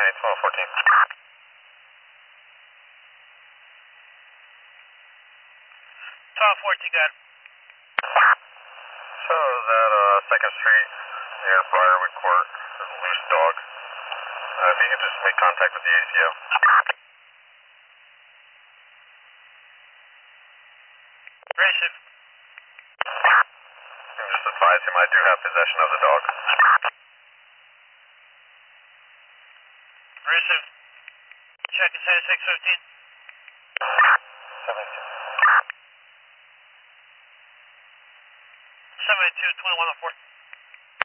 1214. Good. So that 2nd Street near Briarwood Court, there's a loose dog. If you could just make contact with the ACO. Grayson. Just advise him I do have possession of the dog. Grayson. Check and say 615. 72. 2104.